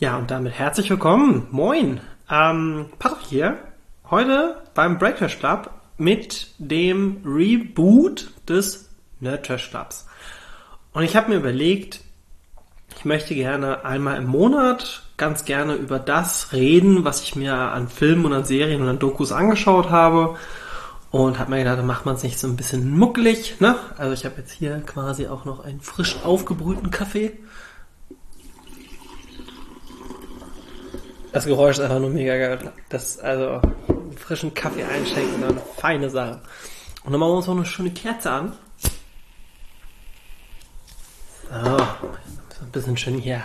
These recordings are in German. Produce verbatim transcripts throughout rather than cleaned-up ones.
Ja, und damit herzlich willkommen. Moin. Ähm, Patrick hier. Heute beim Breakfast Club mit dem Reboot des Nerdtrash Clubs. Und ich habe mir überlegt, ich möchte gerne einmal im Monat ganz gerne über das reden, was ich mir an Filmen und an Serien und an Dokus angeschaut habe. Und habe mir gedacht, da macht man es nicht so ein bisschen muckelig, ne? Also ich habe jetzt hier quasi auch noch einen frisch aufgebrühten Kaffee. Das Geräusch ist einfach nur mega geil. Das, also, einen frischen Kaffee einschenken, eine feine Sache. Und dann machen wir uns noch eine schöne Kerze an. So, so ein bisschen schön hier.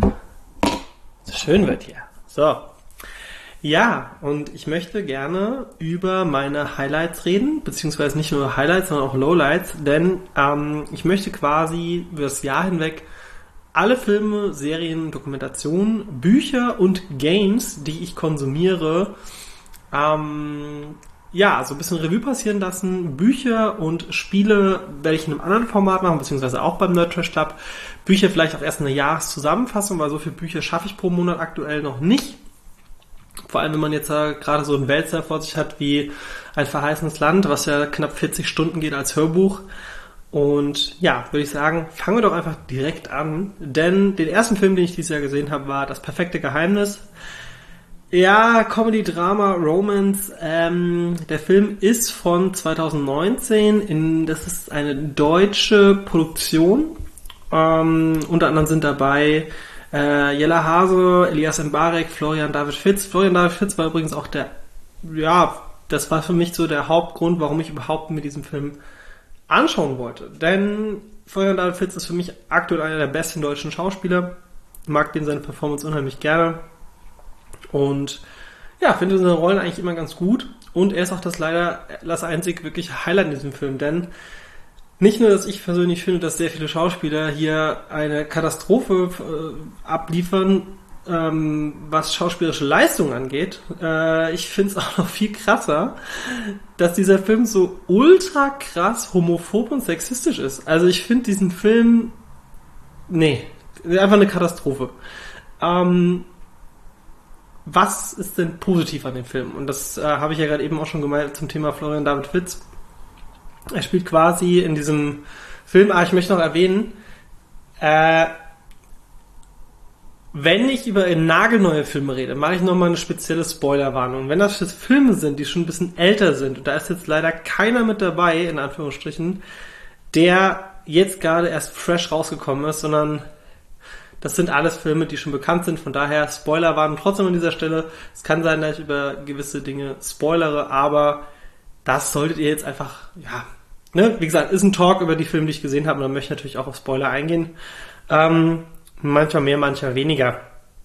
So schön wird hier. So. Ja, und ich möchte gerne über meine Highlights reden, beziehungsweise nicht nur Highlights, sondern auch Lowlights, denn ähm, ich möchte quasi über das Jahr hinweg alle Filme, Serien, Dokumentationen, Bücher und Games, die ich konsumiere, ähm, ja, so ein bisschen Revue passieren lassen. Bücher und Spiele werde ich in einem anderen Format machen, beziehungsweise auch beim Nerdtrash Club. Bücher vielleicht auch erst eine Jahreszusammenfassung, weil so viele Bücher schaffe ich pro Monat aktuell noch nicht. Vor allem, wenn man jetzt äh, gerade so einen Wälzer vor sich hat wie Ein verheißenes Land, was ja knapp vierzig Stunden geht als Hörbuch. Und ja, würde ich sagen, fangen wir doch einfach direkt an. Denn den ersten Film, den ich dieses Jahr gesehen habe, war Das perfekte Geheimnis. Ja, Comedy, Drama, Romance. Ähm, der Film ist von zwanzig neunzehn. In, das ist eine deutsche Produktion. Ähm, unter anderem sind dabei Äh, Jella Hase, Elias Mbarek, Florian David Fitz. Florian David Fitz war übrigens auch der, ja, das war für mich so der Hauptgrund, warum ich überhaupt mit diesem Film anschauen wollte. Denn Florian David Fitz ist für mich aktuell einer der besten deutschen Schauspieler. Ich mag den seine Performance unheimlich gerne. Und ja, finde seine Rollen eigentlich immer ganz gut. Und er ist auch das leider das einzig wirkliche Highlight in diesem Film, denn nicht nur, dass ich persönlich finde, dass sehr viele Schauspieler hier eine Katastrophe äh, abliefern, ähm, was schauspielerische Leistung angeht. Äh, ich finde es auch noch viel krasser, dass dieser Film so ultra krass homophob und sexistisch ist. Also ich finde diesen Film, nee, einfach eine Katastrophe. Ähm, was ist denn positiv an dem Film? Und das äh, habe ich ja gerade eben auch schon gemeint zum Thema Florian David Fitz. Er spielt quasi in diesem Film, ah, ich möchte noch erwähnen, äh, wenn ich über nagelneue Filme rede, mache ich nochmal eine spezielle Spoilerwarnung. Wenn das jetzt Filme sind, die schon ein bisschen älter sind, und da ist jetzt leider keiner mit dabei, in Anführungsstrichen, der jetzt gerade erst fresh rausgekommen ist, sondern das sind alles Filme, die schon bekannt sind, von daher Spoilerwarnung trotzdem an dieser Stelle. Es kann sein, dass ich über gewisse Dinge spoilere, aber das solltet ihr jetzt einfach, ja, ne, wie gesagt, ist ein Talk über die Filme, die ich gesehen habe, und dann möchte ich natürlich auch auf Spoiler eingehen. Ähm, manchmal mehr, manchmal weniger.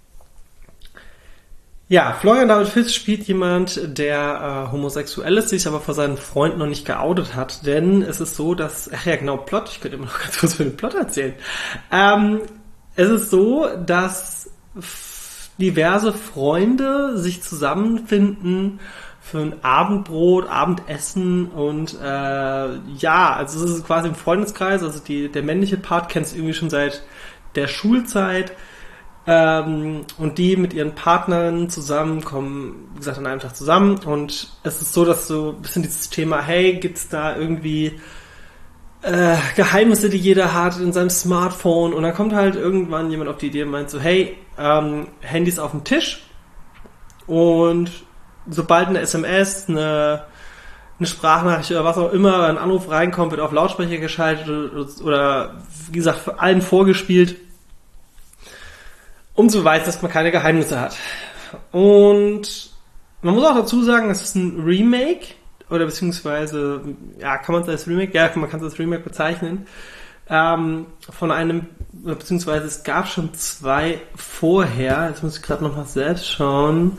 Ja, Florian David Fitz spielt jemand, der äh, homosexuell ist, sich aber vor seinen Freunden noch nicht geoutet hat, denn es ist so, dass, ach ja, genau, Plot, ich könnte immer noch ganz kurz für den Plot erzählen. Ähm, es ist so, dass f- diverse Freunde sich zusammenfinden für ein Abendbrot, Abendessen und äh, ja, also es ist quasi im Freundeskreis, also die, der männliche Part kennst du irgendwie schon seit der Schulzeit, ähm, und die mit ihren Partnerinnen zusammen kommen, wie gesagt, an einem Tag zusammen, und es ist so, dass so ein bisschen dieses Thema, hey, gibt's da irgendwie äh, Geheimnisse, die jeder hat in seinem Smartphone, und dann kommt halt irgendwann jemand auf die Idee und meint so, hey, ähm, Handys auf dem Tisch, und sobald eine S M S, eine, eine Sprachnachricht oder was auch immer, ein Anruf reinkommt, wird auf Lautsprecher geschaltet oder, wie gesagt, für allen vorgespielt, um zu beweisen, dass man keine Geheimnisse hat. Und man muss auch dazu sagen, es ist ein Remake, oder beziehungsweise, ja, kann man es als Remake, ja, man kann es als Remake bezeichnen, ähm, von einem, beziehungsweise es gab schon zwei vorher, jetzt muss ich gerade noch mal selbst schauen.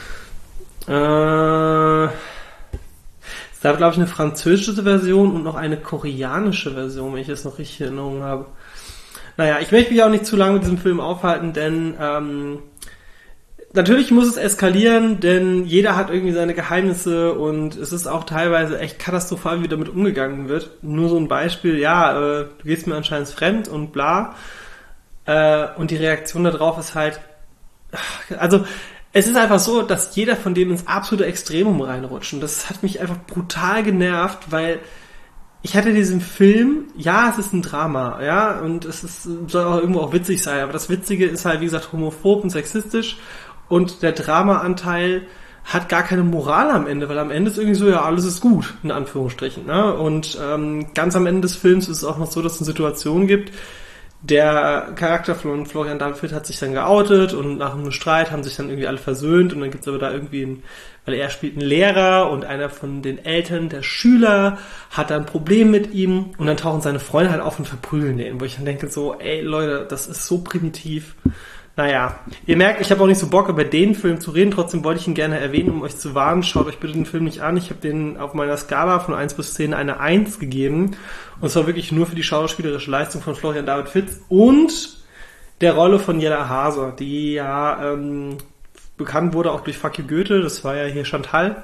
Äh, es gab, glaube ich, eine französische Version und noch eine koreanische Version, wenn ich das noch richtig in Erinnerung habe. Naja, ich möchte mich auch nicht zu lange mit diesem Film aufhalten, denn ähm, natürlich muss es eskalieren, denn jeder hat irgendwie seine Geheimnisse, und es ist auch teilweise echt katastrophal, wie damit umgegangen wird. Nur so ein Beispiel, ja, äh, du gehst mir anscheinend fremd und bla. Äh, und die Reaktion darauf ist halt, Also, es ist einfach so, dass jeder von denen ins absolute Extremum reinrutscht. Und das hat mich einfach brutal genervt, weil ich hatte diesen Film, ja, es ist ein Drama, ja, und es ist, soll auch irgendwo auch witzig sein, aber das Witzige ist halt, wie gesagt, homophob und sexistisch und der Drama-Anteil hat gar keine Moral am Ende, weil am Ende ist irgendwie so, ja, alles ist gut, in Anführungsstrichen, ne? Und ähm, ganz am Ende des Films ist es auch noch so, dass es eine Situation gibt, der Charakter von Florian David hat sich dann geoutet und nach einem Streit haben sich dann irgendwie alle versöhnt und dann gibt's aber da irgendwie einen, weil er spielt einen Lehrer und einer von den Eltern der Schüler hat da ein Problem mit ihm und dann tauchen seine Freunde halt auf und verprügeln den, wo ich dann denke so, ey Leute, das ist so primitiv. Naja, ihr merkt, ich habe auch nicht so Bock, über den Film zu reden, trotzdem wollte ich ihn gerne erwähnen, um euch zu warnen. Schaut euch bitte den Film nicht an. Ich habe den auf meiner Skala von eins bis zehn eine eins gegeben. Und zwar wirklich nur für die schauspielerische Leistung von Florian David Fitz und der Rolle von Jella Haser, die ja ähm, bekannt wurde auch durch Fuck You Goethe, das war ja hier Chantal,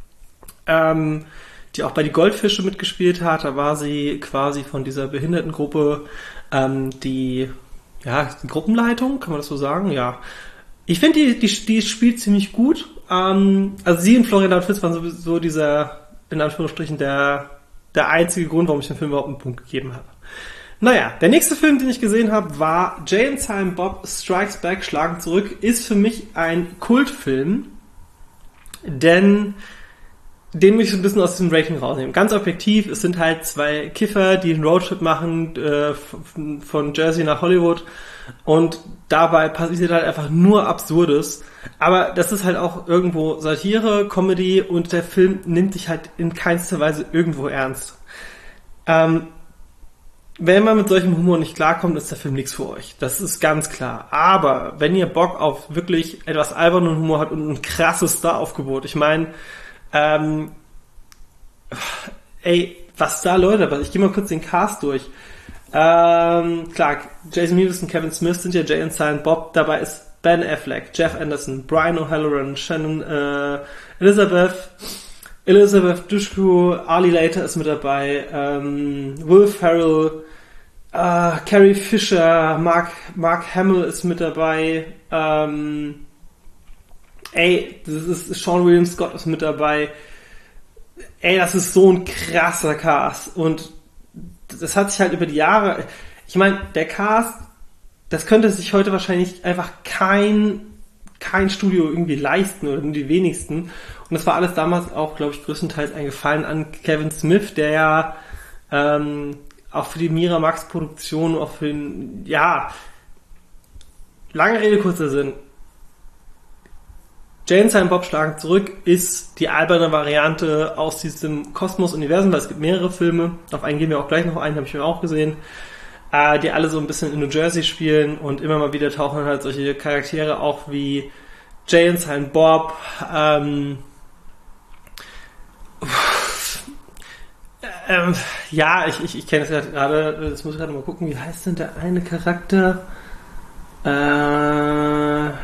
ähm, die auch bei Die Goldfische mitgespielt hat. Da war sie quasi von dieser Behindertengruppe, ähm, die... Ja, die Gruppenleitung, kann man das so sagen? Ja. Ich finde, die, die, die spielt ziemlich gut. Ähm, also sie und Florian David Fitz waren sowieso dieser, in Anführungsstrichen, der, der einzige Grund, warum ich dem Film überhaupt einen Punkt gegeben habe. Naja, der nächste Film, den ich gesehen habe, war Jay and Silent Bob Strikes Back, Schlagen zurück, ist für mich ein Kultfilm, denn den will ich so ein bisschen aus diesem Rating rausnehmen. Ganz objektiv, es sind halt zwei Kiffer, die einen Roadtrip machen äh, von Jersey nach Hollywood und dabei passiert halt einfach nur Absurdes. Aber das ist halt auch irgendwo Satire, Comedy und der Film nimmt dich halt in keinster Weise irgendwo ernst. Ähm, wenn man mit solchem Humor nicht klarkommt, ist der Film nichts für euch. Das ist ganz klar. Aber wenn ihr Bock auf wirklich etwas albernen Humor habt und ein krasses Star-Aufgebot, ich meine, Ähm, ey, was da, Leute, ich gehe mal kurz den Cast durch. Ähm, klar, Jason Mewes und Kevin Smith sind ja Jay and Silent Bob. Dabei ist Ben Affleck, Jeff Anderson, Brian O'Halloran, Shannon äh, Elizabeth, Elizabeth Dushku, Ali Later ist mit dabei, ähm, Will Ferrell, äh, Carrie Fisher, Mark, Mark Hamill ist mit dabei, ähm, ey, das ist Sean William Scott ist mit dabei. Ey, das ist so ein krasser Cast. Und das hat sich halt über die Jahre... Ich meine, der Cast, das könnte sich heute wahrscheinlich einfach kein, kein Studio irgendwie leisten oder nur die wenigsten. Und das war alles damals auch, glaube ich, größtenteils ein Gefallen an Kevin Smith, der ja ähm, auch für die Miramax-Produktion, auch für den... Ja, lange Rede, kurzer Sinn. Jay and Silent Bob Schlagen zurück ist die alberne Variante aus diesem Kosmos-Universum, weil es gibt mehrere Filme, auf einen gehen wir auch gleich noch ein, habe ich mir auch gesehen, äh, die alle so ein bisschen in New Jersey spielen und immer mal wieder tauchen halt solche Charaktere auch wie Jay and Silent Bob, ähm, ähm, ja, ich, ich, ich kenne es ja gerade, das muss ich gerade mal gucken, wie heißt denn der eine Charakter? Äh...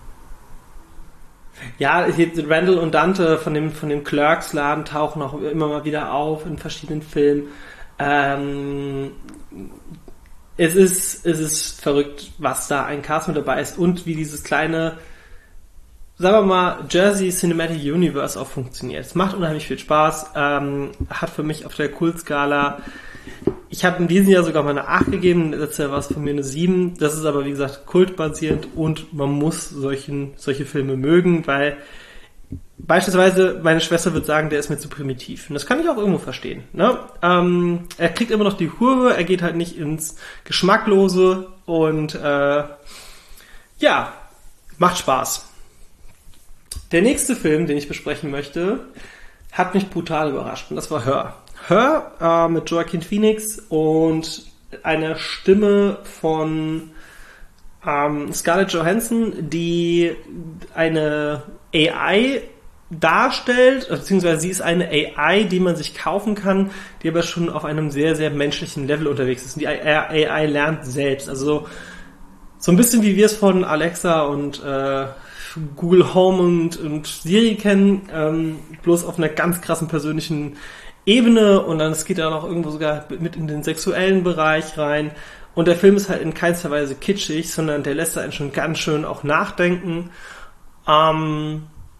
Ja, Randall und Dante von dem, von dem Clerks-Laden tauchen auch immer mal wieder auf in verschiedenen Filmen. Ähm, es ist, es ist verrückt, was da ein Cast mit dabei ist und wie dieses kleine, sagen wir mal, Jersey Cinematic Universe auch funktioniert. Es macht unheimlich viel Spaß, ähm, hat für mich auf der Kultskala, ich habe in diesem Jahr sogar mal eine acht gegeben, letztes Jahr war es von mir eine sieben. Das ist aber, wie gesagt, kultbasierend und man muss solchen, solche Filme mögen, weil beispielsweise meine Schwester wird sagen, der ist mir zu primitiv. Und das kann ich auch irgendwo verstehen. Ne? Ähm, er kriegt immer noch die Kurve, er geht halt nicht ins Geschmacklose und äh, ja, macht Spaß. Der nächste Film, den ich besprechen möchte, hat mich brutal überrascht und das war Her. Her äh, mit Joaquin Phoenix und einer Stimme von ähm, Scarlett Johansson, die eine A I darstellt, beziehungsweise sie ist eine A I, die man sich kaufen kann, die aber schon auf einem sehr, sehr menschlichen Level unterwegs ist. Und die A I lernt selbst. Also so ein bisschen wie wir es von Alexa und äh, Google Home und, und Siri kennen, ähm, bloß auf einer ganz krassen persönlichen Ebene und dann es geht dann auch irgendwo sogar mit in den sexuellen Bereich rein Und der Film ist halt in keinster Weise kitschig, sondern der lässt einen schon ganz schön auch nachdenken. Ähm,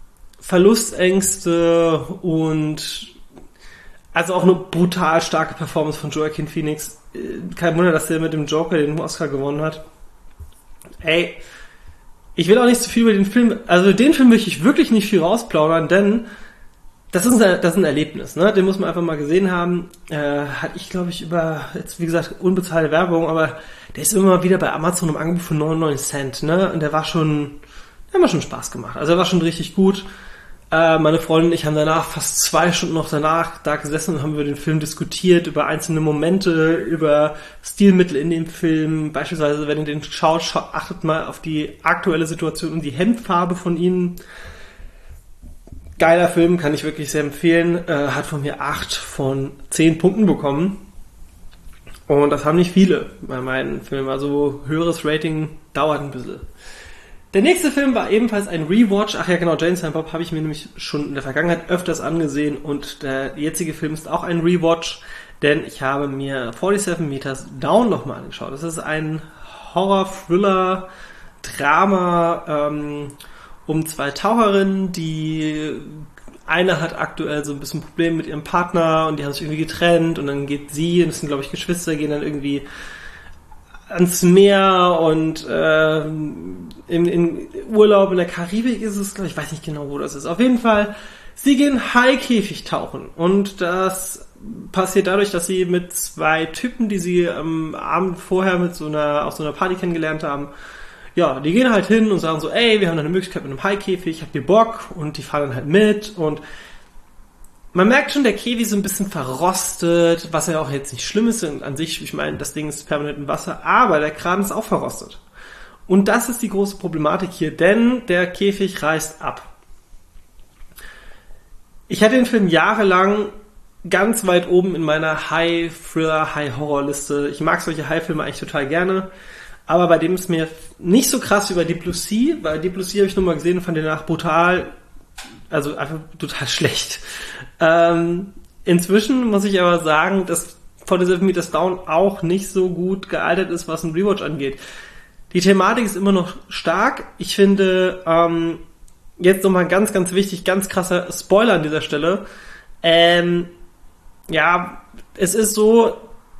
Verlustängste und also auch eine brutal starke Performance von Joaquin Phoenix. Kein Wunder, dass der mit dem Joker den Oscar gewonnen hat. Ey, ich will auch nicht zu viel über den Film, also den Film möchte ich wirklich nicht viel rausplaudern, denn das ist ein, das ist ein Erlebnis, ne? Den muss man einfach mal gesehen haben. Äh, hatte ich, glaube ich, über, jetzt wie gesagt, unbezahlte Werbung, aber der ist immer wieder bei Amazon im Angebot für neunundneunzig Cent, ne? Und der war schon, der hat mir schon Spaß gemacht. Also der war schon richtig gut. Äh, meine Freundin und ich haben danach fast zwei Stunden noch danach da gesessen und haben über den Film diskutiert, über einzelne Momente, über Stilmittel in dem Film. Beispielsweise, wenn ihr den schaut, schaut achtet mal auf die aktuelle Situation und die Hemdfarbe von ihnen. Geiler Film, kann ich wirklich sehr empfehlen. Äh, hat von mir acht von zehn Punkten bekommen. Und das haben nicht viele bei meinen Filmen. Also höheres Rating dauert ein bisschen. Der nächste Film war ebenfalls ein Rewatch. Ach ja, genau, Jane Silent Bob habe ich mir nämlich schon in der Vergangenheit öfters angesehen. Und der jetzige Film ist auch ein Rewatch, denn ich habe mir siebenundvierzig Meters Down nochmal angeschaut. Das ist ein Horror-Thriller, Drama, ähm, um zwei Taucherinnen, die eine hat aktuell so ein bisschen Probleme mit ihrem Partner und die haben sich irgendwie getrennt und dann geht sie, und das sind glaube ich Geschwister, gehen dann irgendwie ans Meer und äh, in, in Urlaub in der Karibik ist es, glaube ich, weiß nicht genau, wo das ist. Auf jeden Fall, sie gehen Haikäfig tauchen und das passiert dadurch, dass sie mit zwei Typen, die sie am Abend vorher mit so einer, auf so einer Party kennengelernt haben, ja, die gehen halt hin und sagen so, ey, wir haben eine Möglichkeit mit einem Haikäfig, habt ihr Bock? Und die fahren dann halt mit und man merkt schon, der Käfig ist so ein bisschen verrostet, was ja auch jetzt nicht schlimm ist an sich. Ich meine, das Ding ist permanent im Wasser, aber der Kran ist auch verrostet. Und das ist die große Problematik hier, denn der Käfig reißt ab. Ich hatte den Film jahrelang ganz weit oben in meiner High-Thriller, High-Horror-Liste. Ich mag solche High-Filme eigentlich total gerne. Aber bei dem ist mir nicht so krass wie bei Deep Blue Sea, weil Deep Blue Sea habe ich nur mal gesehen und fand den danach brutal, also einfach total schlecht. Ähm, inzwischen muss ich aber sagen, dass siebenundvierzig Meters Down auch nicht so gut gealtert ist, was ein Rewatch angeht. Die Thematik ist immer noch stark. Ich finde, ähm, jetzt nochmal ganz, ganz wichtig, ganz krasser Spoiler an dieser Stelle. Ähm, ja, es ist so,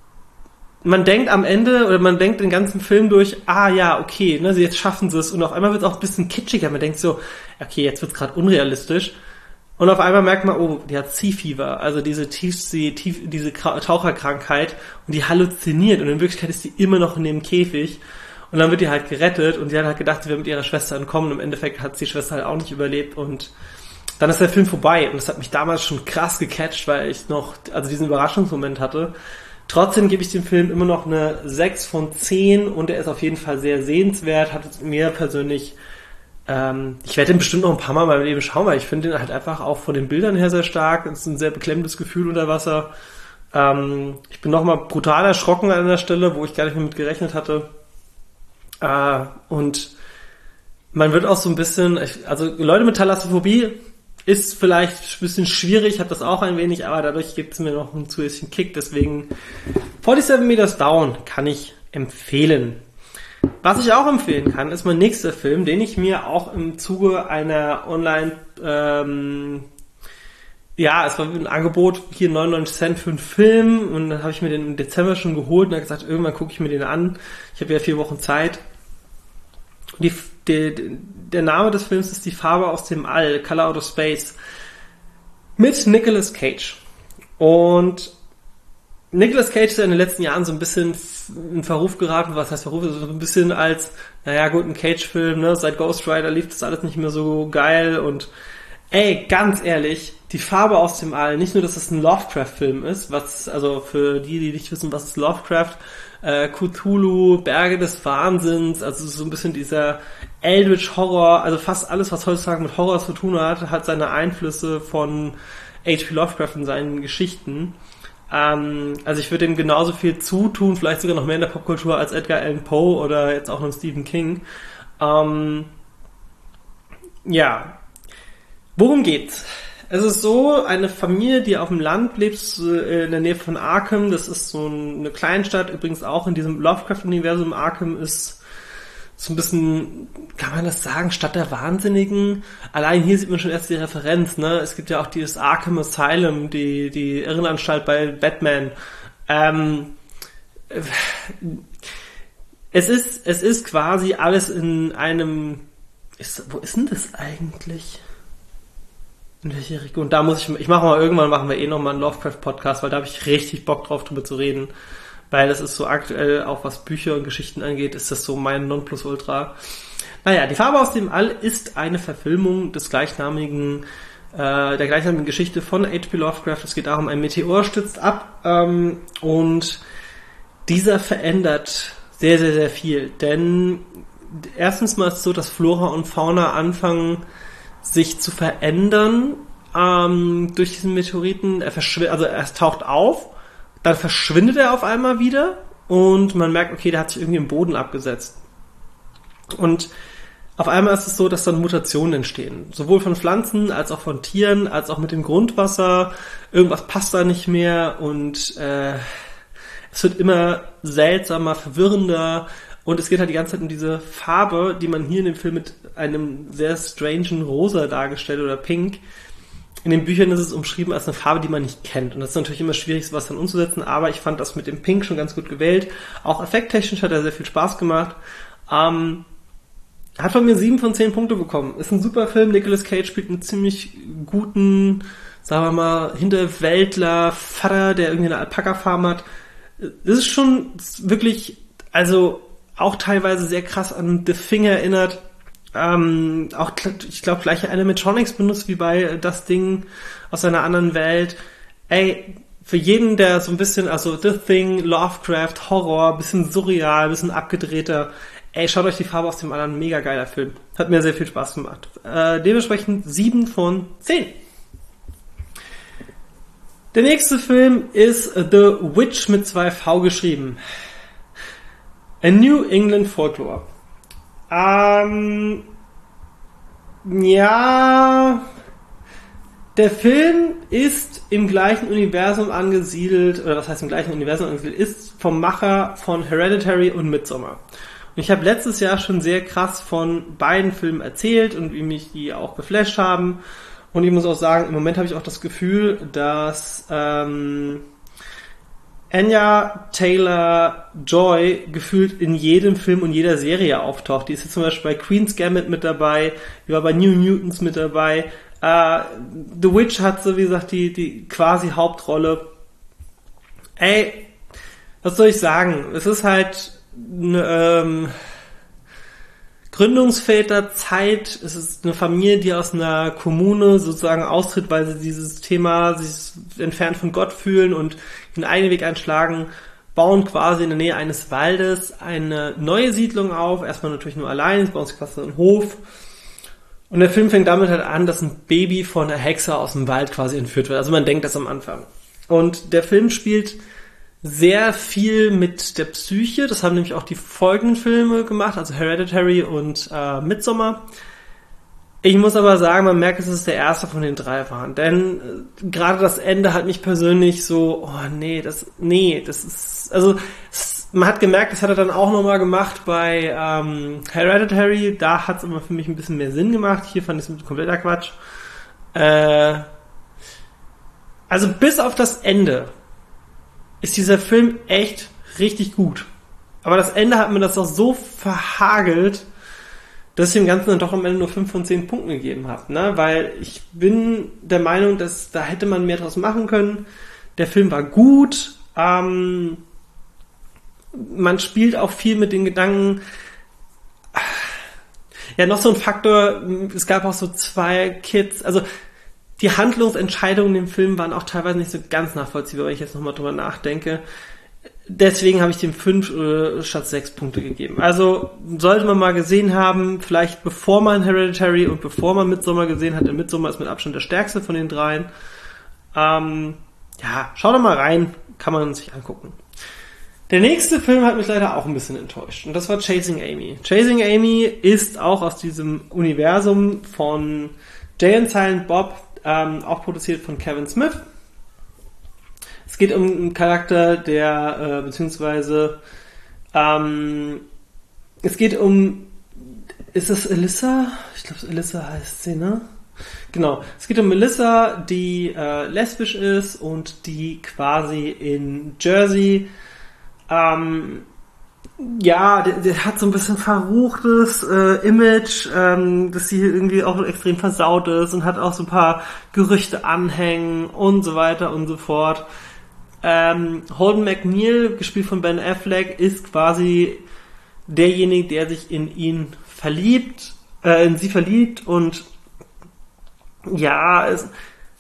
man denkt am Ende, oder man denkt den ganzen Film durch, ah ja, okay, ne, jetzt schaffen sie es, und auf einmal wird es auch ein bisschen kitschiger, man denkt so, okay, jetzt wird es gerade unrealistisch, und auf einmal merkt man, oh, die hat Sea Fever, also diese Tiefsee, tief, diese Taucherkrankheit, und die halluziniert, und in Wirklichkeit ist die immer noch in dem Käfig, und dann wird die halt gerettet, und die hat halt gedacht, sie wäre mit ihrer Schwester entkommen, und im Endeffekt hat die Schwester halt auch nicht überlebt, und dann ist der Film vorbei, und das hat mich damals schon krass gecatcht, weil ich noch, also diesen Überraschungsmoment hatte. Trotzdem gebe ich dem Film immer noch eine sechs von zehn und er ist auf jeden Fall sehr sehenswert, hat mir persönlich, ähm, ich werde den bestimmt noch ein paar Mal in meinem Leben schauen, weil ich finde den halt einfach auch von den Bildern her sehr stark, es ist ein sehr beklemmendes Gefühl unter Wasser. Ähm, ich bin nochmal brutal erschrocken an der Stelle, wo ich gar nicht mehr mit gerechnet hatte. Äh, und man wird auch so ein bisschen, also Leute mit Thalassophobie ist vielleicht ein bisschen schwierig, ich habe das auch ein wenig, aber dadurch gibt es mir noch einen zusätzlichen Kick, deswegen siebenundvierzig Meters Down kann ich empfehlen. Was ich auch empfehlen kann, ist mein nächster Film, den ich mir auch im Zuge einer Online, ähm, ja, es war ein Angebot, hier neunundneunzig Cent für einen Film, und dann habe ich mir den im Dezember schon geholt und habe gesagt, irgendwann gucke ich mir den an, ich habe ja vier Wochen Zeit. Die, die, der Name des Films ist Die Farbe aus dem All, Color Out of Space, mit Nicolas Cage. Und Nicolas Cage ist ja in den letzten Jahren so ein bisschen in Verruf geraten, was heißt Verruf, so ein bisschen als, naja gut, ein Cage-Film, ne? Seit Ghost Rider lief das alles nicht mehr so geil, und ey, ganz ehrlich, Die Farbe aus dem All, nicht nur, dass es ein Lovecraft-Film ist, was, also für die, die nicht wissen, was ist Lovecraft, äh, Cthulhu, Berge des Wahnsinns, also so ein bisschen dieser Eldritch Horror, also fast alles, was heutzutage mit Horror zu tun hat, hat seine Einflüsse von H P Lovecraft in seinen Geschichten. Ähm, also ich würde ihm genauso viel zutun, vielleicht sogar noch mehr in der Popkultur als Edgar Allan Poe oder jetzt auch noch Stephen King. Ähm, ja, worum geht's? Es ist so, eine Familie, die auf dem Land lebt, in der Nähe von Arkham, das ist so eine Kleinstadt, übrigens auch in diesem Lovecraft-Universum. Arkham ist so ein bisschen, kann man das sagen, Stadt der Wahnsinnigen. Allein hier sieht man schon erst die Referenz, ne? Es gibt ja auch dieses Arkham Asylum, die, die Irrenanstalt bei Batman. Ähm, es ist, es ist quasi alles in einem, ist, wo ist denn das eigentlich? In welche Region? Da muss ich, ich mache mal, irgendwann machen wir eh nochmal einen Lovecraft-Podcast, weil da habe ich richtig Bock drauf, drüber zu reden. Weil das ist so aktuell, auch was Bücher und Geschichten angeht, ist das so mein Nonplusultra. Naja, die Farbe aus dem All ist eine Verfilmung des gleichnamigen, äh, der gleichnamigen Geschichte von H P Lovecraft. Es geht darum, ein Meteor stürzt ab, ähm, und dieser verändert sehr, sehr, sehr viel. Denn erstens mal ist es so, dass Flora und Fauna anfangen, sich zu verändern ähm, durch diesen Meteoriten. Er verschwindet, also er taucht auf, dann verschwindet er auf einmal wieder und man merkt, okay, der hat sich irgendwie im Boden abgesetzt. Und auf einmal ist es so, dass dann Mutationen entstehen. Sowohl von Pflanzen, als auch von Tieren, als auch mit dem Grundwasser. Irgendwas passt da nicht mehr und äh, es wird immer seltsamer, verwirrender. Und es geht halt die ganze Zeit um diese Farbe, die man hier in dem Film mit einem sehr strangen Rosa dargestellt oder Pink. In den Büchern ist es umschrieben als eine Farbe, die man nicht kennt. Und das ist natürlich immer schwierig, sowas dann umzusetzen. Aber ich fand das mit dem Pink schon ganz gut gewählt. Auch effekttechnisch hat er sehr viel Spaß gemacht. Ähm, hat von mir sieben von zehn Punkte bekommen. Ist ein super Film. Nicolas Cage spielt einen ziemlich guten, sagen wir mal, Hinterwäldler, Vater, der irgendwie eine Alpaka-Farm hat. Das ist schon wirklich, also auch teilweise sehr krass an The Thing erinnert. Ähm, auch, ich glaube, gleiche Animatronics benutzt wie bei das Ding aus einer anderen Welt. Ey, für jeden, der so ein bisschen, also The Thing, Lovecraft, Horror, bisschen surreal, bisschen abgedrehter, ey, schaut euch die Farbe aus dem All an, mega geiler Film. Hat mir sehr viel Spaß gemacht. Äh, dementsprechend sieben von zehn. Der nächste Film ist The Witch mit zwei V geschrieben. A New England Folklore. Ähm, ja, der Film ist im gleichen Universum angesiedelt, oder was heißt im gleichen Universum angesiedelt, ist vom Macher von Hereditary und Midsommar. Und ich habe letztes Jahr schon sehr krass von beiden Filmen erzählt und wie mich die auch geflasht haben. Und ich muss auch sagen, im Moment habe ich auch das Gefühl, dass ähm, Anya Taylor-Joy gefühlt in jedem Film und jeder Serie auftaucht. Die ist jetzt zum Beispiel bei Queen's Gambit mit dabei, die war bei New Mutants mit dabei. Uh, The Witch hat so, wie gesagt, die, die quasi Hauptrolle. Ey, was soll ich sagen? Es ist halt eine ähm, Gründungsväterzeit. Es ist eine Familie, die aus einer Kommune sozusagen austritt, weil sie dieses Thema sich entfernt von Gott fühlen und den eigenen Weg einschlagen, bauen quasi in der Nähe eines Waldes eine neue Siedlung auf. Erstmal natürlich nur allein, sie bauen sich quasi einen Hof. Und der Film fängt damit halt an, dass ein Baby von einer Hexe aus dem Wald quasi entführt wird. Also man denkt das am Anfang. Und der Film spielt sehr viel mit der Psyche. Das haben nämlich auch die folgenden Filme gemacht, also Hereditary und äh, Midsommar. Ich muss aber sagen, man merkt, dass es der erste von den drei waren. Denn äh, gerade das Ende hat mich persönlich so, oh nee, das, nee, das ist, also es, man hat gemerkt, das hat er dann auch nochmal gemacht bei ähm, Hereditary. Da hat es immer für mich ein bisschen mehr Sinn gemacht. Hier fand ich es kompletter Quatsch. Äh, also bis auf das Ende ist dieser Film echt richtig gut. Aber das Ende hat mir das doch so verhagelt, dass ich dem Ganzen dann doch am Ende nur fünf von zehn Punkten gegeben habe. Ne? Weil ich bin der Meinung, dass da hätte man mehr draus machen können. Der Film war gut. Ähm, man spielt auch viel mit den Gedanken. Ja, noch so ein Faktor, es gab auch so zwei Kids, also die Handlungsentscheidungen im Film waren auch teilweise nicht so ganz nachvollziehbar, wenn ich jetzt nochmal drüber nachdenke. Deswegen habe ich dem fünf äh, statt sechs Punkte gegeben. Also sollte man mal gesehen haben, vielleicht bevor man Hereditary und bevor man Midsommar gesehen hat. Der Midsommar ist mit Abstand der stärkste von den dreien. Ähm, ja, schau doch mal rein, kann man sich angucken. Der nächste Film hat mich leider auch ein bisschen enttäuscht. Und das war Chasing Amy. Chasing Amy ist auch aus diesem Universum von Jay and Silent Bob. ähm, auch produziert von Kevin Smith. Es geht um einen Charakter, der, äh, beziehungsweise, ähm, es geht um, ist es Alyssa? Ich glaube, Alyssa heißt sie, ne? Genau. Es geht um Melissa, die äh, lesbisch ist und die quasi in Jersey, ähm, ja, der, der hat so ein bisschen verruchtes äh, Image, ähm, dass sie irgendwie auch extrem versaut ist und hat auch so ein paar Gerüchte anhängen und so weiter und so fort. Ähm, Holden McNeil, gespielt von Ben Affleck, ist quasi derjenige, der sich in ihn verliebt, äh, in sie verliebt und ja, es,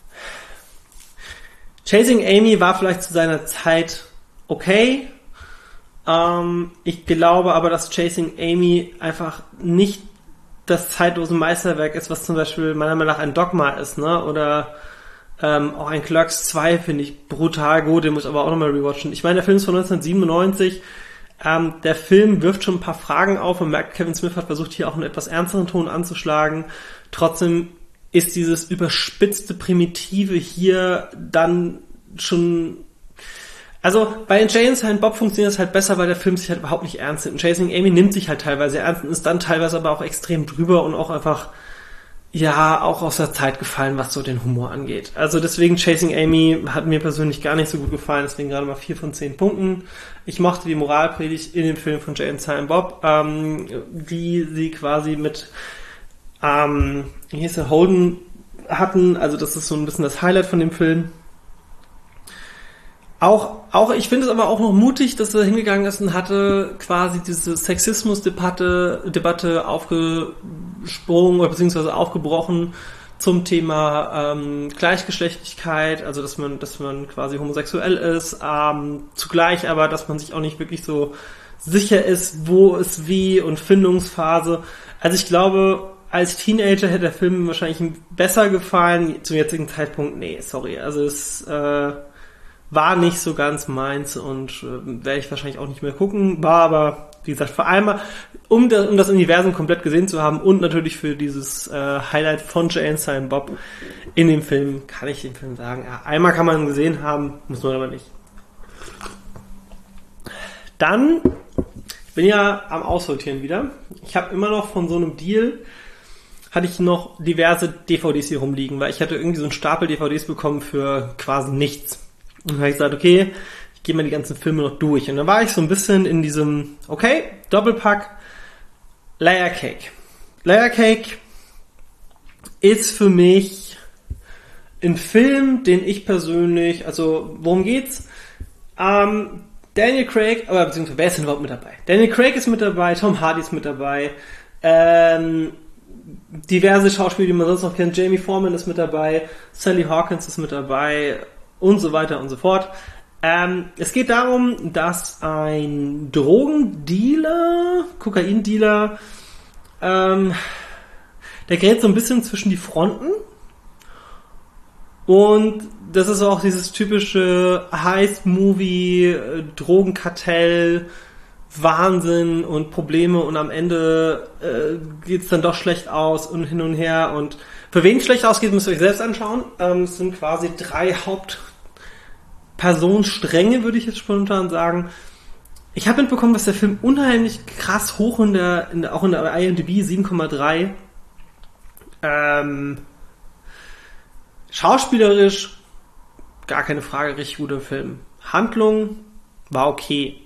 Chasing Amy war vielleicht zu seiner Zeit okay. Ähm, ich glaube aber, dass Chasing Amy einfach nicht das zeitlose Meisterwerk ist, was zum Beispiel meiner Meinung nach ein Dogma ist, ne? Oder ähm, auch ein Clerks zwei finde ich brutal gut, den muss ich aber auch nochmal rewatchen. Ich meine, der Film ist von neunzehnhundertsiebenundneunzig. Ähm, der Film wirft schon ein paar Fragen auf und merkt, Kevin Smith hat versucht, hier auch einen etwas ernsteren Ton anzuschlagen. Trotzdem ist dieses überspitzte Primitive hier dann schon... Also bei Jay and Silent Bob funktioniert es halt besser, weil der Film sich halt überhaupt nicht ernst nimmt. Und Chasing Amy nimmt sich halt teilweise ernst und ist dann teilweise aber auch extrem drüber und auch einfach, ja, auch aus der Zeit gefallen, was so den Humor angeht. Also deswegen Chasing Amy hat mir persönlich gar nicht so gut gefallen, deswegen gerade mal vier von zehn Punkten. Ich mochte die Moralpredigt in dem Film von Jay and Silent Bob, ähm, die sie quasi mit, ähm, wie hieß der, Holden hatten. Also das ist so ein bisschen das Highlight von dem Film. Auch, auch, ich finde es aber auch noch mutig, dass er hingegangen ist und hatte quasi diese Sexismus-Debatte Debatte aufgesprungen oder beziehungsweise aufgebrochen zum Thema ähm, Gleichgeschlechtlichkeit, also dass man, dass man quasi homosexuell ist, ähm, zugleich aber, dass man sich auch nicht wirklich so sicher ist, wo es wie und Findungsphase. Also ich glaube, als Teenager hätte der Film wahrscheinlich besser gefallen. Zum jetzigen Zeitpunkt, nee, sorry, also es äh, war nicht so ganz meins und äh, werde ich wahrscheinlich auch nicht mehr gucken. War aber, wie gesagt, vor allem, um das, um das Universum komplett gesehen zu haben und natürlich für dieses äh, Highlight von Jay and Silent Bob in dem Film, kann ich den Film sagen. Ja, einmal kann man ihn gesehen haben, muss man aber nicht. Dann, ich bin ja am Aussortieren wieder. Ich habe immer noch von so einem Deal, hatte ich noch diverse D V Ds hier rumliegen, weil ich hatte irgendwie so einen Stapel D V Ds bekommen für quasi nichts. Und dann habe ich gesagt, okay, ich gehe mal die ganzen Filme noch durch. Und dann war ich so ein bisschen in diesem, okay, Doppelpack, Layer Cake. Layer Cake ist für mich ein Film, den ich persönlich, also worum geht's? Ähm, Daniel Craig, aber beziehungsweise wer ist denn überhaupt mit dabei? Daniel Craig ist mit dabei, Tom Hardy ist mit dabei, ähm, diverse Schauspieler, die man sonst noch kennt, Jamie Foreman ist mit dabei, Sally Hawkins ist mit dabei, und so weiter und so fort. Ähm, es geht darum, dass ein Drogendealer, Kokaindealer, ähm, der gerät so ein bisschen zwischen die Fronten und das ist auch dieses typische Heist-Movie, Drogenkartell, Wahnsinn und Probleme und am Ende äh, geht's dann doch schlecht aus und hin und her und für wen schlecht ausgeht, müsst ihr euch selbst anschauen. Ähm, es sind quasi drei Hauptpersonenstränge, würde ich jetzt spontan sagen. Ich habe mitbekommen, dass der Film unheimlich krass hoch in der, in der auch in der I M D B sieben Komma drei. Ähm, schauspielerisch gar keine Frage, richtig guter Film. Handlung war okay.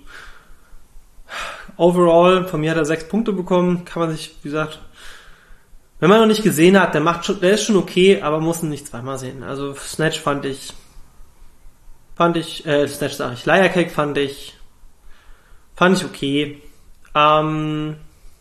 Overall, von mir hat er sechs Punkte bekommen. Kann man sich, wie gesagt, wenn man noch nicht gesehen hat, der macht schon, der ist schon okay, aber muss ihn nicht zweimal sehen. Also Snatch fand ich, fand ich, äh, Snatch sag ich, Layer Cake fand ich, fand ich okay. Ähm,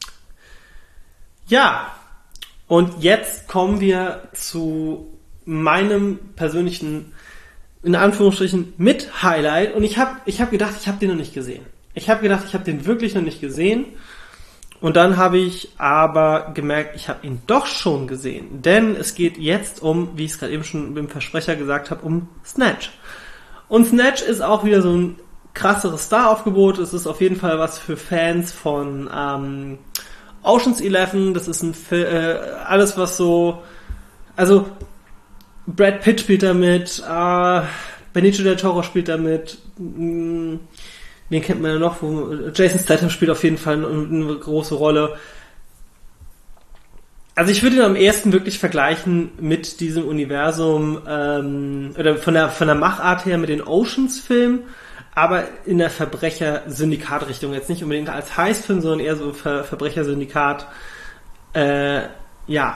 ja, und jetzt kommen wir zu meinem persönlichen, in Anführungsstrichen, mit Highlight. Und ich habe, ich habe gedacht, ich habe den noch nicht gesehen. Ich habe gedacht, ich habe den wirklich noch nicht gesehen. Und dann habe ich aber gemerkt, ich habe ihn doch schon gesehen. Denn es geht jetzt um, wie ich es gerade eben schon im Versprecher gesagt habe, um Snatch. Und Snatch ist auch wieder so ein krasseres Star-Aufgebot. Es ist auf jeden Fall was für Fans von ähm, Ocean's Eleven. Das ist ein Fil- äh, alles, was so... Also, Brad Pitt spielt da mit, äh, Benicio del Toro spielt da mit, mh, wen kennt man ja noch? Wo, Jason Statham spielt auf jeden Fall eine, eine große Rolle. Also ich würde ihn am ehesten wirklich vergleichen mit diesem Universum, ähm, oder von der von der Machart her mit den Oceans-Filmen, aber in der Verbrecher-Syndikat-Richtung. Jetzt nicht unbedingt als Heist-Film, sondern eher so Ver- Verbrecher-Syndikat. Äh, ja.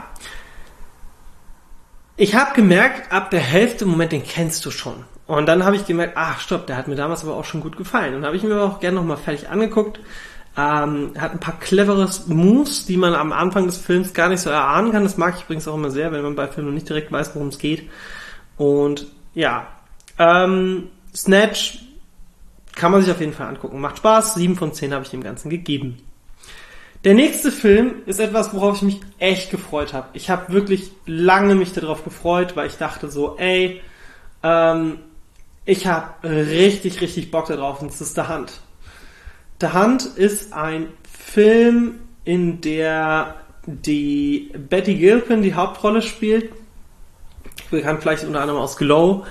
Ich habe gemerkt, ab der Hälfte, im Moment, den kennst du schon. Und dann habe ich gemerkt, ach stopp, der hat mir damals aber auch schon gut gefallen. Und dann habe ich mir auch gerne nochmal fertig angeguckt. Ähm, hat ein paar clevere Moves, die man am Anfang des Films gar nicht so erahnen kann. Das mag ich übrigens auch immer sehr, wenn man bei Filmen noch nicht direkt weiß, worum es geht. Und ja, ähm, Snatch kann man sich auf jeden Fall angucken. Macht Spaß. Sieben von zehn habe ich dem Ganzen gegeben. Der nächste Film ist etwas, worauf ich mich echt gefreut habe. Ich habe wirklich lange mich darauf gefreut, weil ich dachte so, ey, ähm, ich habe richtig, richtig Bock darauf, und es ist The Hunt. The Hunt ist ein Film, in der die Betty Gilpin die Hauptrolle spielt. Bekannt vielleicht unter anderem aus Glow.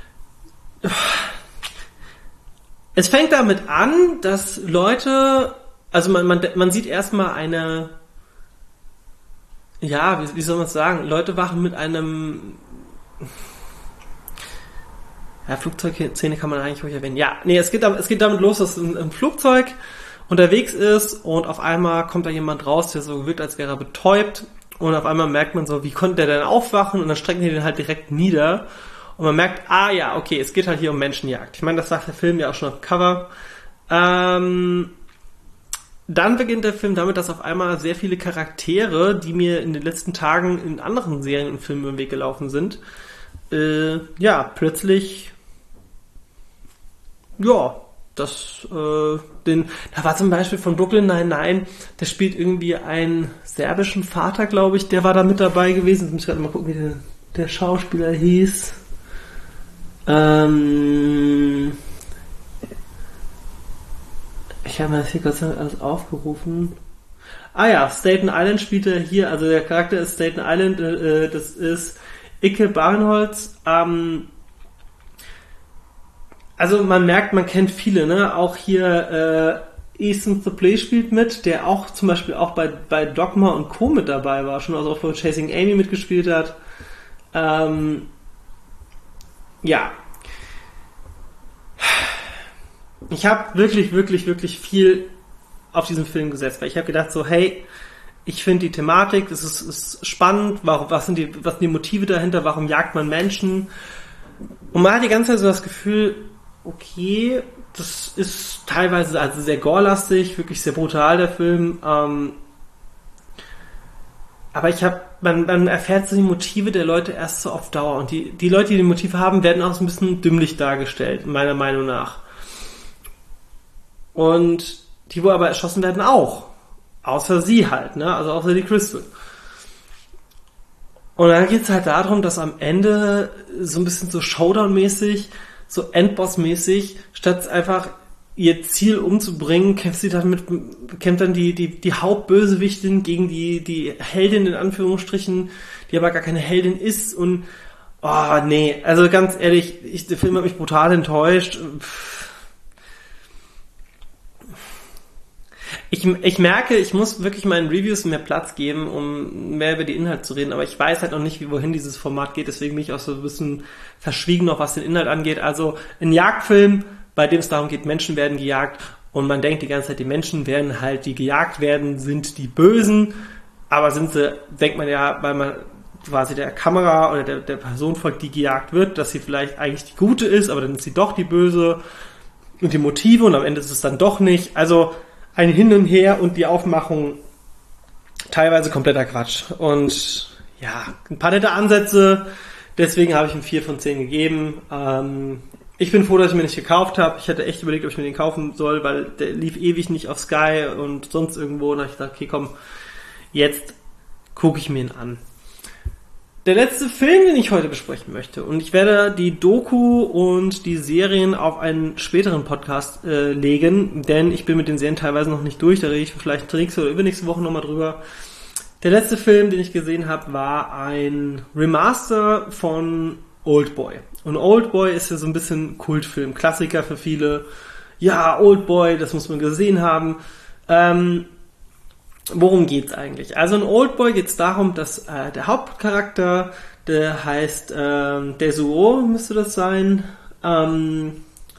Es fängt damit an, dass Leute, also man, man, man sieht erstmal eine, ja, wie, wie soll man es sagen, Leute wachen mit einem, ja, Flugzeugszene kann man eigentlich ruhig erwähnen. Ja, nee, es geht, es geht damit los, dass ein, ein Flugzeug unterwegs ist und auf einmal kommt da jemand raus, der so wirkt, als wäre er betäubt, und auf einmal merkt man so, wie konnte der denn aufwachen, und dann strecken die den halt direkt nieder und man merkt, ah ja, okay, es geht halt hier um Menschenjagd. Ich meine, das sagt der Film ja auch schon auf Cover. Ähm, dann beginnt der Film damit, dass auf einmal sehr viele Charaktere, die mir in den letzten Tagen in anderen Serien und Filmen über den Weg gelaufen sind, äh, ja, plötzlich ja, das, äh, den, da war zum Beispiel von Brooklyn Nine-Nine, der spielt irgendwie einen serbischen Vater, glaube ich, der war da mit dabei gewesen. Jetzt muss ich gerade mal gucken, wie der, der Schauspieler hieß. Ähm, ich habe mir das hier Gott sei Dank alles aufgerufen. Ah ja, Staten Island spielt er hier, also der Charakter ist Staten Island, äh, das ist Icke Barinholtz. Ähm, Also man merkt, man kennt viele, ne? Auch hier äh, Ethan Suplee spielt mit, der auch zum Beispiel auch bei, bei Dogma und Co. mit dabei war, schon also auch bei Chasing Amy mitgespielt hat. Ähm, ja. Ich habe wirklich, wirklich, wirklich viel auf diesen Film gesetzt, weil ich habe gedacht so, hey, ich finde die Thematik, das ist, ist spannend, warum, was sind die, was sind die Motive dahinter, warum jagt man Menschen? Und man hat die ganze Zeit so das Gefühl, okay, das ist teilweise also sehr gore-lastig, wirklich sehr brutal, der Film. Ähm, aber ich habe, man, man erfährt so die Motive der Leute erst so auf Dauer. Und die, die Leute, die die Motive haben, werden auch so ein bisschen dümmlich dargestellt, meiner Meinung nach. Und die, wo aber erschossen werden, auch. Außer sie halt, ne? Also außer die Crystal. Und dann geht es halt darum, dass am Ende so ein bisschen so Showdown-mäßig, so Endboss-mäßig, statt einfach ihr Ziel umzubringen, kämpft sie dann mit, kämpft dann die, die, die Hauptbösewichtin gegen die, die Heldin in Anführungsstrichen, die aber gar keine Heldin ist, und oh nee, also ganz ehrlich, ich, der Film hat mich brutal enttäuscht. Ich, ich merke, ich muss wirklich meinen Reviews mehr Platz geben, um mehr über die Inhalte zu reden, aber ich weiß halt noch nicht, wie, wohin dieses Format geht, deswegen bin ich auch so ein bisschen verschwiegen noch, was den Inhalt angeht. Also ein Jagdfilm, bei dem es darum geht, Menschen werden gejagt, und man denkt die ganze Zeit, die Menschen werden halt, die gejagt werden, sind die Bösen, aber sind sie, denkt man ja, weil man quasi der Kamera oder der, der Person folgt, die gejagt wird, dass sie vielleicht eigentlich die Gute ist, aber dann ist sie doch die Böse, und die Motive, und am Ende ist es dann doch nicht. Also ein Hin und Her und die Aufmachung teilweise kompletter Quatsch. Und ja, ein paar nette Ansätze, deswegen habe ich ihm vier von zehn gegeben. Ähm, ich bin froh, dass ich mir nicht gekauft habe. Ich hätte echt überlegt, ob ich mir den kaufen soll, weil der lief ewig nicht auf Sky und sonst irgendwo. Und da habe ich gedacht, okay, komm, jetzt gucke ich mir ihn an. Der letzte Film, den ich heute besprechen möchte, und ich werde die Doku und die Serien auf einen späteren Podcast äh, legen, denn ich bin mit den Serien teilweise noch nicht durch, da rede ich vielleicht nächste oder übernächste Woche nochmal drüber, Der letzte Film, den ich gesehen habe, war ein Remaster von Oldboy. Und Oldboy ist ja so ein bisschen Kultfilm, Klassiker für viele. Ja, Oldboy, das muss man gesehen haben. Ähm, worum geht's eigentlich? Also in Oldboy geht's darum, dass äh, der Hauptcharakter, der heißt ähm, Desuo, müsste das sein. Ähm,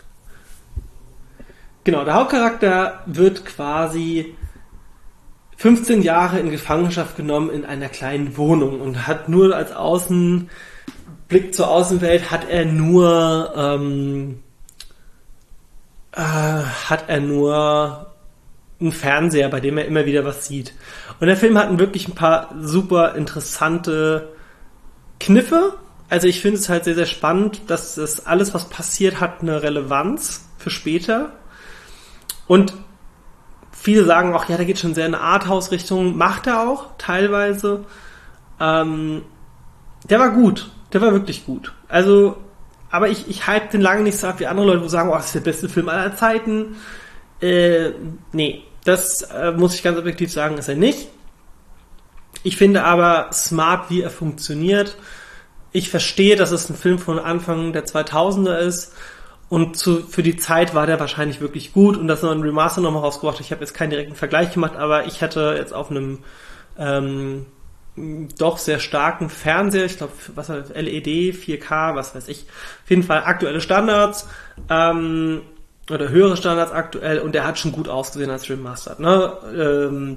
genau, der Hauptcharakter wird quasi fünfzehn Jahre in Gefangenschaft genommen in einer kleinen Wohnung und hat nur als Außenblick zur Außenwelt hat er nur ähm, äh, hat er nur einen Fernseher, bei dem er immer wieder was sieht. Und der Film hat wirklich ein paar super interessante Kniffe. Also ich finde es halt sehr, sehr spannend, dass das alles, was passiert, hat eine Relevanz für später. Und viele sagen auch, ja, der geht schon sehr in eine Arthouse-Richtung. Macht er auch, teilweise. Ähm, der war gut. Der war wirklich gut. Also, aber ich, ich hype den lange nicht so ab wie andere Leute, wo sagen, oh, das ist der beste Film aller Zeiten. Äh, nee, das äh, muss ich ganz objektiv sagen, ist er nicht. Ich finde aber smart, wie er funktioniert. Ich verstehe, dass es ein Film von Anfang der zweitausender ist. Und zu, für die Zeit war der wahrscheinlich wirklich gut und das noch ein Remaster nochmal rausgebracht. Ich habe jetzt keinen direkten Vergleich gemacht, aber ich hatte jetzt auf einem ähm, doch sehr starken Fernseher, ich glaube, was war das, L E D, vier K, was weiß ich, auf jeden Fall aktuelle Standards ähm, oder höhere Standards aktuell und der hat schon gut ausgesehen als Remastered. Ne? Ähm,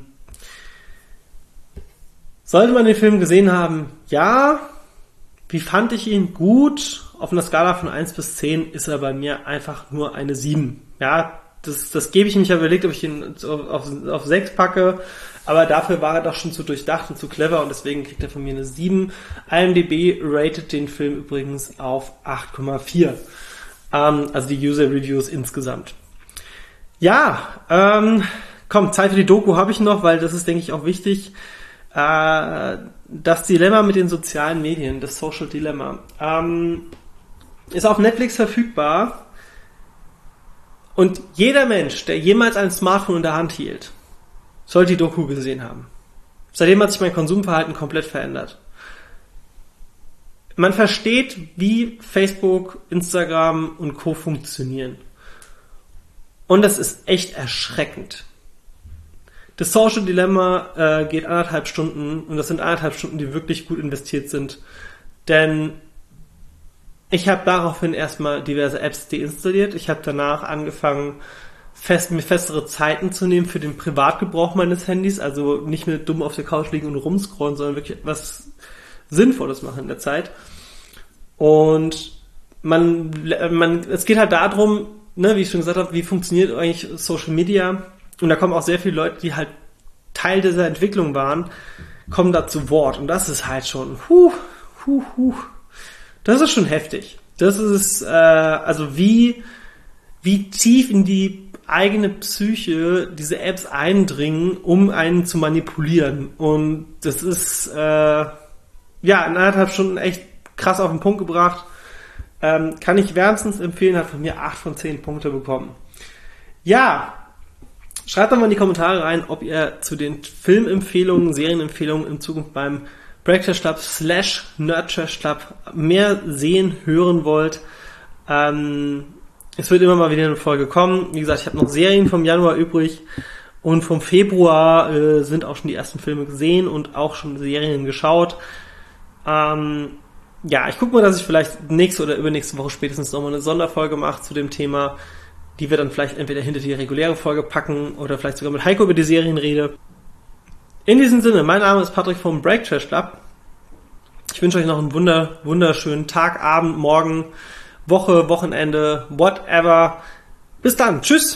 sollte man den Film gesehen haben? Ja. Wie fand ich ihn? Gut. Auf einer Skala von eins bis zehn ist er bei mir einfach nur eine sieben. Ja, das, das gebe ich mich ja überlegt, ob ich ihn auf, auf, auf sechs packe, aber dafür war er doch schon zu durchdacht und zu clever und deswegen kriegt er von mir eine sieben. I M D B ratet den Film übrigens auf acht Komma vier. Ähm, also die User Reviews insgesamt. Ja, ähm, komm, Zeit für die Doku habe ich noch, weil das ist, denke ich, auch wichtig. Äh, das Dilemma mit den sozialen Medien, das Social Dilemma. Ähm, ist auf Netflix verfügbar und jeder Mensch, der jemals ein Smartphone in der Hand hielt, sollte die Doku gesehen haben. Seitdem hat sich mein Konsumverhalten komplett verändert. Man versteht, wie Facebook, Instagram und Co. funktionieren. Und das ist echt erschreckend. Das Social Dilemma äh, geht anderthalb Stunden und das sind anderthalb Stunden, die wirklich gut investiert sind. Denn ich habe daraufhin erstmal diverse Apps deinstalliert. Ich habe danach angefangen, fest, mir festere Zeiten zu nehmen für den Privatgebrauch meines Handys. Also nicht mehr dumm auf der Couch liegen und rumscrollen, sondern wirklich was Sinnvolles machen in der Zeit. Und man, man, es geht halt darum, ne, wie ich schon gesagt habe, wie funktioniert eigentlich Social Media? Und da kommen auch sehr viele Leute, die halt Teil dieser Entwicklung waren, kommen da zu Wort. Und das ist halt schon, huh, huh, huh. Das ist schon heftig. Das ist, äh, also wie, wie tief in die eigene Psyche diese Apps eindringen, um einen zu manipulieren. Und das ist, äh, ja, in anderthalb Stunden echt krass auf den Punkt gebracht. Ähm, kann ich wärmstens empfehlen, hat von mir acht von zehn Punkte bekommen. Ja, schreibt doch mal in die Kommentare rein, ob ihr zu den Filmempfehlungen, Serienempfehlungen in Zukunft beim Breaktrash Club slash Nerdtrash Club mehr sehen, hören wollt. Ähm, es wird immer mal wieder eine Folge kommen. Wie gesagt, ich habe noch Serien vom Januar übrig und vom Februar äh, sind auch schon die ersten Filme gesehen und auch schon Serien geschaut. Ähm, ja, ich gucke mal, dass ich vielleicht nächste oder übernächste Woche spätestens nochmal eine Sonderfolge mache zu dem Thema, die wir dann vielleicht entweder hinter die reguläre Folge packen oder vielleicht sogar mit Heiko über die Serien rede. In diesem Sinne, mein Name ist Patrick vom Breaktrash Club. Ich wünsche euch noch einen wunder, wunderschönen Tag, Abend, Morgen, Woche, Wochenende, whatever. Bis dann. Tschüss.